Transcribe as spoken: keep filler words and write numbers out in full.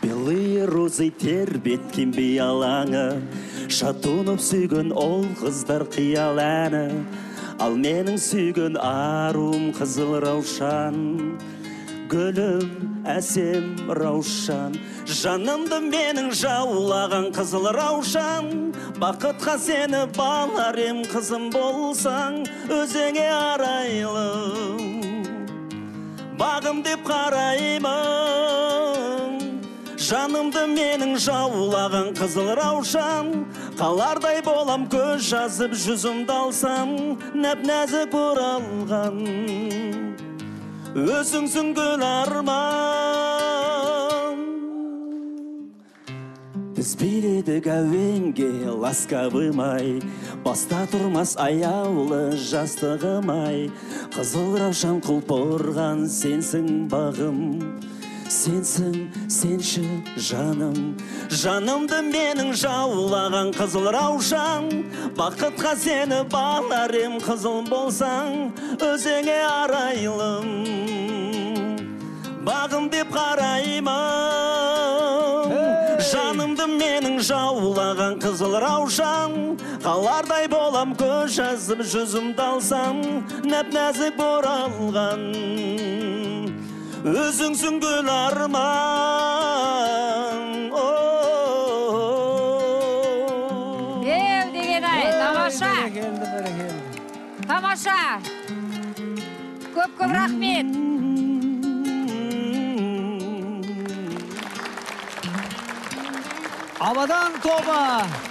Белые розы тербеткен биялаңы, шатынып сүйген ол қыздар қиял әні. Ал менің сүйген арум қызыл раушан, гүлім әсем раушан. Жанымды менің жаулаған қызыл раушан, бақытқа сені балар ем қызым болсаң, өзіңе арайлым, бағым деп қараймын. Жанымды менің жаулаған қызыл раушан, қалардай болам көз жазып жүзімді алсам, нәп-нәзік оралған өзіңсің гүл арман. Біз биледік әуенге ласкавым ай, баста тұрмас аяулы жастығым ай. Қызыл раушан құлпырған сенсің бағым, сенсің, сенші жаным. Жанымды менің жаулаған қызыл раушан, бақытқа сені балар ем қызыл болсаң, өзіңе арайлым, бағым деп қараймын. Жанымды менің жаулаған қызыл раушан, қалардай болам көз жазып жүзімді алсам, нәп-нәзік оралған өзіңсің гүл арман. Еу деген ай, тамаша. Тамаша. Көп-көп рахмет. Абадан тобы.